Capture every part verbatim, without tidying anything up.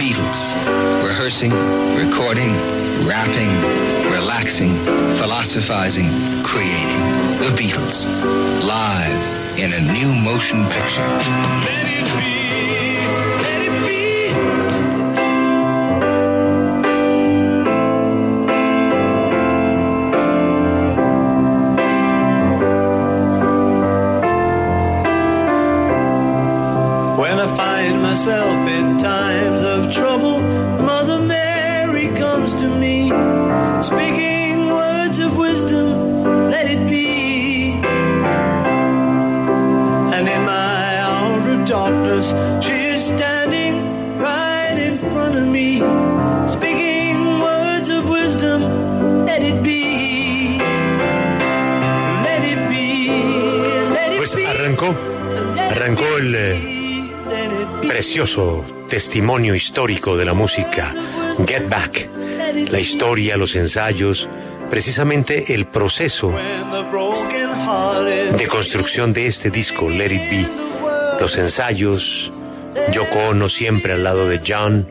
Beatles. Rehearsing, recording, rapping, relaxing, philosophizing, creating. The Beatles. Live in a new motion picture. Let it be, let it be. When I find myself in times of trouble, Mother Mary comes to me, speaking words of wisdom, let it be. And in my hour of darkness, she is standing right in front of me, speaking words of wisdom, let it be. Let it be, let it pues be. arrancó, arrancó el eh, precioso testimonio histórico de la música, Get Back, la historia, los ensayos, precisamente el proceso de construcción de este disco, Let It Be, los ensayos, Yoko Ono siempre al lado de John,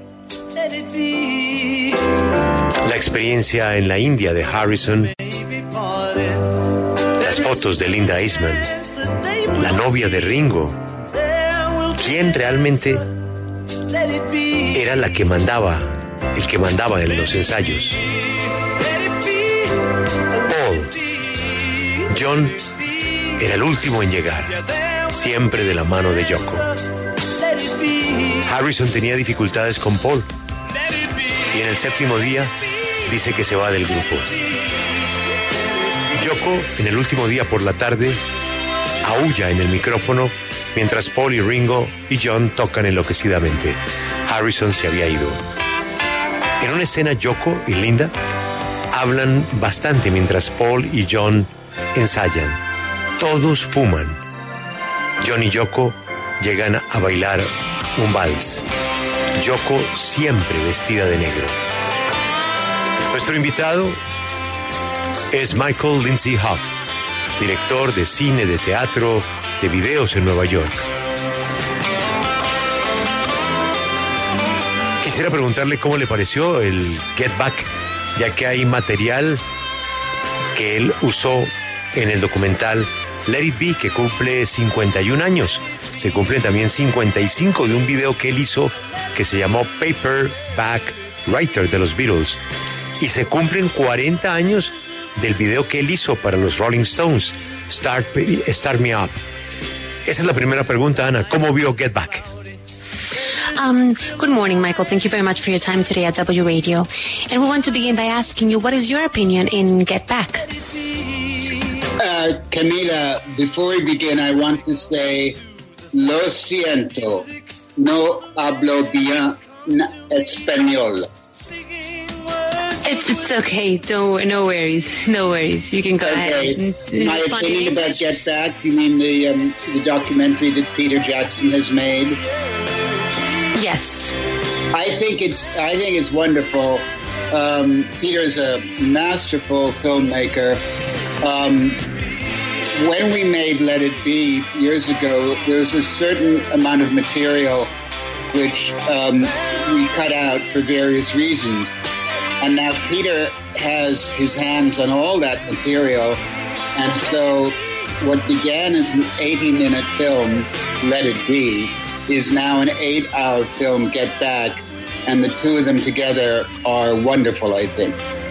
la experiencia en la India de Harrison, las fotos de Linda Eastman, la novia de Ringo. ¿Quién realmente era la que mandaba, el que mandaba en los ensayos? Paul. John era el último en llegar, siempre de la mano de Yoko. Harrison tenía dificultades con Paul y en el séptimo día dice que se va del grupo. Yoko, en el último día por la tarde, aúlla en el micrófono mientras Paul y Ringo y John tocan enloquecidamente. Harrison se había ido. En una escena, Yoko y Linda hablan bastante mientras Paul y John ensayan. Todos fuman. John y Yoko llegan a bailar un vals. Yoko siempre vestida de negro. Nuestro invitado es Michael Lindsay Hogg, director de cine, de teatro, de videos en Nueva York. Quisiera preguntarle cómo le pareció el Get Back, ya que hay material que él usó en el documental Let It Be, que cumple cincuenta y un años. Se cumplen también cincuenta y cinco de un video que él hizo que se llamó Paperback Writer de los Beatles. Y se cumplen cuarenta años del video que él hizo para los Rolling Stones, Start, Start Me Up. Esa es la primera pregunta, Ana. ¿Cómo vio Get Back? Um, good morning, Michael. Thank you very much for your time today at W Radio. And we want to begin by asking you, what is your opinion in Get Back? Uh, Camila, before we begin, I want to say, lo siento, no hablo bien español. It's it's okay. Don't no worries. No worries. You can go okay. ahead. And My opinion about Get Back. You mean the um, the documentary that Peter Jackson has made? Yes. I think it's I think it's wonderful. Um, Peter's a masterful filmmaker. Um, when we made Let It Be years ago, there was a certain amount of material which um, we cut out for various reasons. And now Peter has his hands on all that material. And so what began as an eighty-minute film, Let It Be, is now an eight-hour film, Get Back. And the two of them together are wonderful, I think.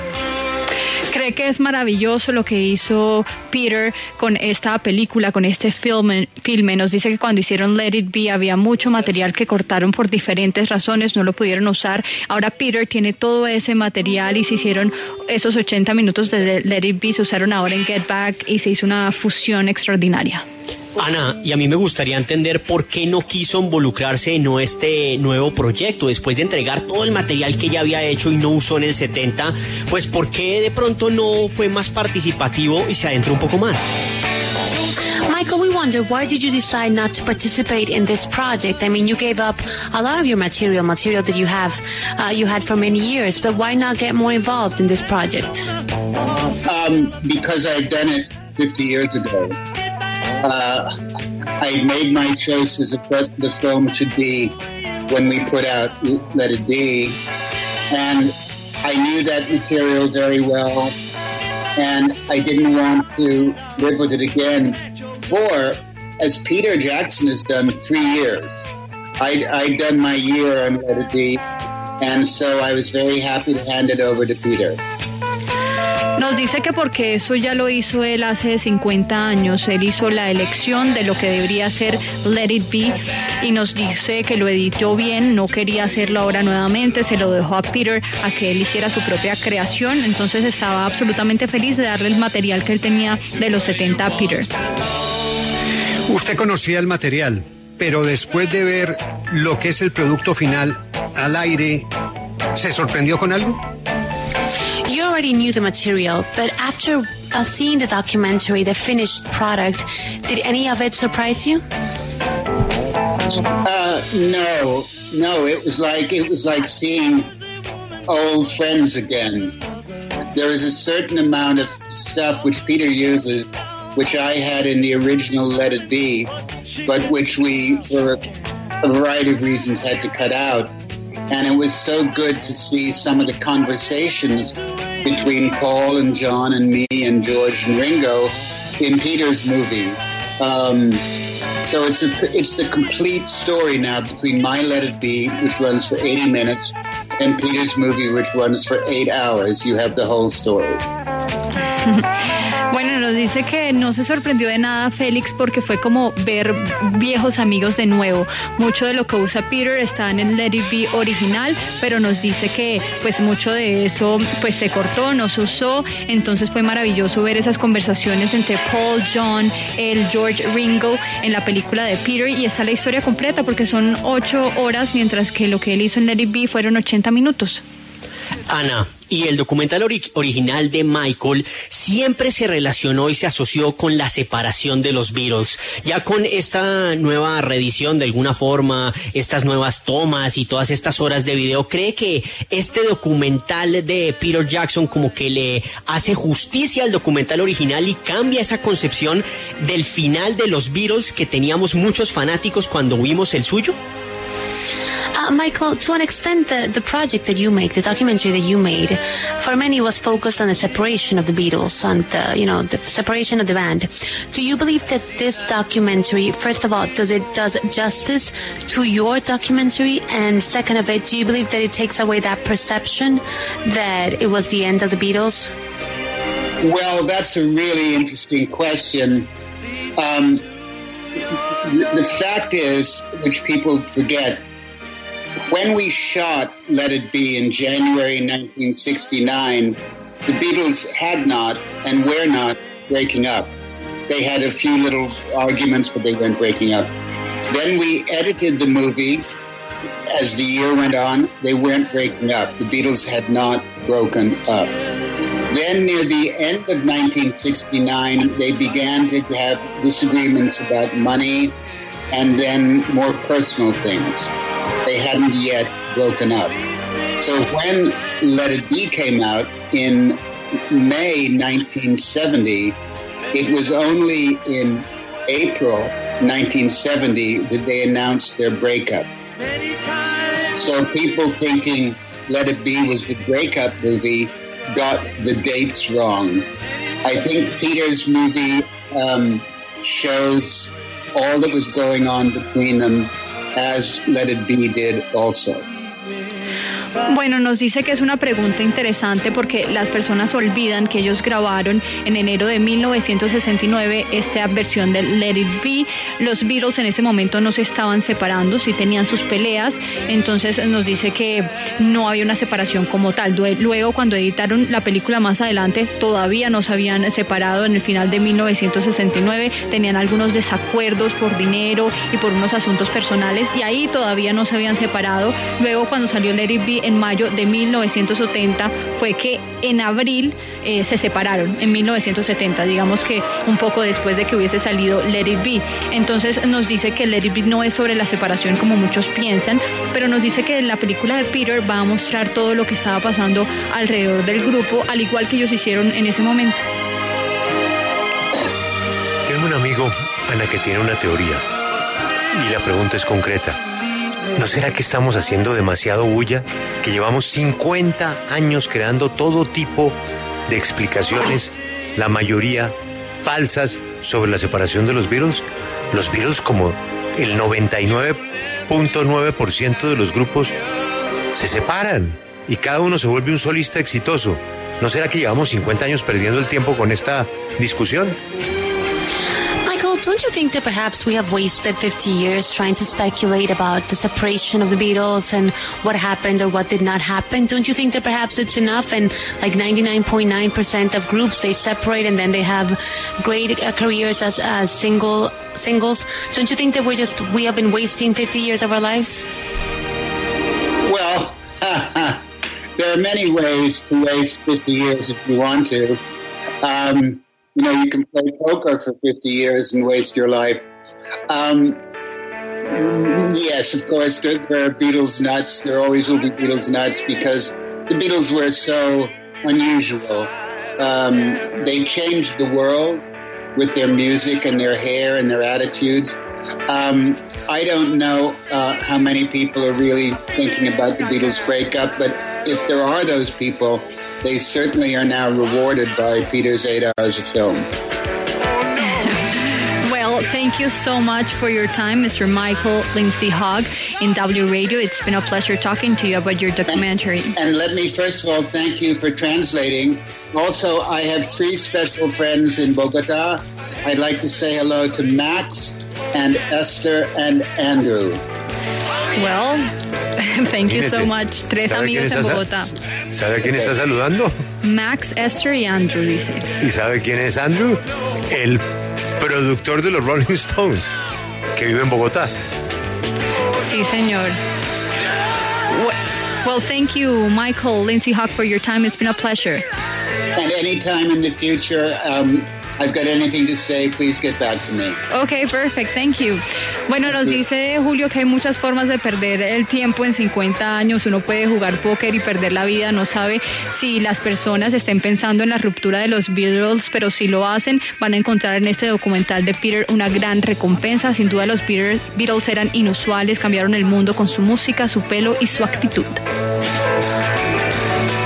Cree que es maravilloso lo que hizo Peter con esta película, con este filme, filme. Nos dice que cuando hicieron Let It Be había mucho material que cortaron por diferentes razones, no lo pudieron usar. Ahora Peter tiene todo ese material y se hicieron esos ochenta minutos de Let It Be, se usaron ahora en Get Back y se hizo una fusión extraordinaria. Ana, y a mí me gustaría entender por qué no quiso involucrarse en este nuevo proyecto, después de entregar todo el material que ya había hecho y no usó en el setenta, pues por qué de pronto no fue más participativo y se adentró un poco más. Michael, we wonder, why did you decide not to participate in this project? I mean, you gave up a lot of your material, material that you have, uh, you had for many years, but why not get more involved in this project? Um, because I've done it fifty years ago. Uh, I made my choice as what the film should be, when we put out Let It Be. And I knew that material very well, and I didn't want to live with it again for, as Peter Jackson has done, three years. I'd, I'd done my year on Let It Be, and so I was very happy to hand it over to Peter. Nos dice que porque eso ya lo hizo él hace cincuenta años, él hizo la elección de lo que debería ser Let It Be y nos dice que lo editó bien, no quería hacerlo ahora nuevamente, se lo dejó a Peter a que él hiciera su propia creación, entonces estaba absolutamente feliz de darle el material que él tenía de los setenta a Peter. Usted conocía el material, pero después de ver lo que es el producto final al aire, ¿se sorprendió con algo? You already knew the material, but after uh, seeing the documentary, the finished product, did any of it surprise you? Uh, no, no. It was like it was like seeing old friends again. There is a certain amount of stuff which Peter uses, which I had in the original Let It Be, but which we, for a variety of reasons, had to cut out. And it was so good to see some of the conversations between Paul and John and me and George and Ringo in Peter's movie. Um, so it's a, it's the complete story now between my Let It Be, which runs for eighty minutes, and Peter's movie, which runs for eight hours. You have the whole story. Bueno, nos dice que no se sorprendió de nada Félix porque fue como ver viejos amigos de nuevo. Mucho de lo que usa Peter está en el Let It Be original, pero nos dice que pues mucho de eso pues se cortó, no se usó, entonces fue maravilloso ver esas conversaciones entre Paul, John, el George, Ringo en la película de Peter y está la historia completa porque son ocho horas mientras que lo que él hizo en Let It Be fueron ochenta minutos. Ana, y el documental ori- original de Michael siempre se relacionó y se asoció con la separación de los Beatles. Ya con esta nueva reedición, de alguna forma, estas nuevas tomas y todas estas horas de video, ¿cree que este documental de Peter Jackson como que le hace justicia al documental original y cambia esa concepción del final de los Beatles que teníamos muchos fanáticos cuando vimos el suyo? Uh, Michael, to an extent, the, the project that you make, the documentary that you made, for many was focused on the separation of the Beatles and, the, you know, the separation of the band. Do you believe that this documentary, first of all, does it does justice to your documentary? And second of it, do you believe that it takes away that perception that it was the end of the Beatles? Well, that's a really interesting question. Um, the, the fact is, which people forget, when we shot Let It Be in January nineteen sixty-nine, the Beatles had not and were not breaking up. They had a few little arguments, but they weren't breaking up. Then we edited the movie. As the year went on, they weren't breaking up. The Beatles had not broken up. Then near the end of nineteen sixty-nine, they began to have disagreements about money and then more personal things. They hadn't yet broken up. So when Let It Be came out in May nineteen seventy, it was only in April nineteen seventy that they announced their breakup. So people thinking Let It Be was the breakup movie got the dates wrong. I think Peter's movie um, shows all that was going on between them, as Let It Be did also. Bueno, nos dice que es una pregunta interesante porque las personas olvidan que ellos grabaron en enero de mil novecientos sesenta y nueve esta versión de Let It Be. Los Beatles en ese momento no se estaban separando, sí tenían sus peleas, entonces nos dice que no había una separación como tal. Luego, cuando editaron la película más adelante, todavía no se habían separado. En el final de mil novecientos sesenta y nueve tenían algunos desacuerdos por dinero y por unos asuntos personales y ahí todavía no se habían separado. Luego, cuando salió Let It Be en mayo de mil novecientos setenta, fue que en abril eh, se separaron, en mil novecientos setenta, digamos que un poco después de que hubiese salido Let It Be. Entonces nos dice que Let It Be no es sobre la separación como muchos piensan, pero nos dice que la película de Peter va a mostrar todo lo que estaba pasando alrededor del grupo, al igual que ellos hicieron en ese momento. Tengo un amigo, Ana, que tiene una teoría y la pregunta es concreta. ¿No será que estamos haciendo demasiado bulla? Que llevamos cincuenta años creando todo tipo de explicaciones, la mayoría falsas, sobre la separación de los Beatles. Los Beatles, como el noventa y nueve punto nueve por ciento de los grupos, se separan y cada uno se vuelve un solista exitoso. ¿No será que llevamos cincuenta años perdiendo el tiempo con esta discusión? Michael, don't you think that perhaps we have wasted fifty years trying to speculate about the separation of the Beatles and what happened or what did not happen? Don't you think that perhaps it's enough and like ninety-nine point nine percent of groups, they separate and then they have great uh, careers as, as single singles? Don't you think that we're just, we have been wasting fifty years of our lives? Well, there are many ways to waste fifty years if you want to. Um, you know, you can play poker for fifty years and waste your life. Um, yes, of course, there, there are Beatles nuts. There always will be Beatles nuts because the Beatles were so unusual. Um, they changed the world with their music and their hair and their attitudes. Um, I don't know uh, how many people are really thinking about the Beatles breakup, but if there are those people, they certainly are now rewarded by Peter's eight hours of film. Well, thank you so much for your time, Mister Michael Lindsay Hogg in W Radio. It's been a pleasure talking to you about your documentary. And, and let me first of all thank you for translating. Also, I have three special friends in Bogota. I'd like to say hello to Max and Esther and Andrew. Well, thank you so much. Tres amigos en Bogotá. ¿Sabe a quién está saludando? Max, Esther y Andrew, dice. ¿Y sabe quién es Andrew? El productor de los Rolling Stones, que vive en Bogotá. Sí, señor. Well, thank you, Michael Lindsay Hogg, for your time. It's been a pleasure. And anytime in the future, um, I've got anything to say, please get back to me. Okay, perfect. Thank you. Bueno, nos dice Julio que hay muchas formas de perder el tiempo en cincuenta años. Uno puede jugar póker y perder la vida. No sabe si las personas estén pensando en la ruptura de los Beatles, pero si lo hacen, van a encontrar en este documental de Peter una gran recompensa. Sin duda, los Beatles eran inusuales, cambiaron el mundo con su música, su pelo y su actitud.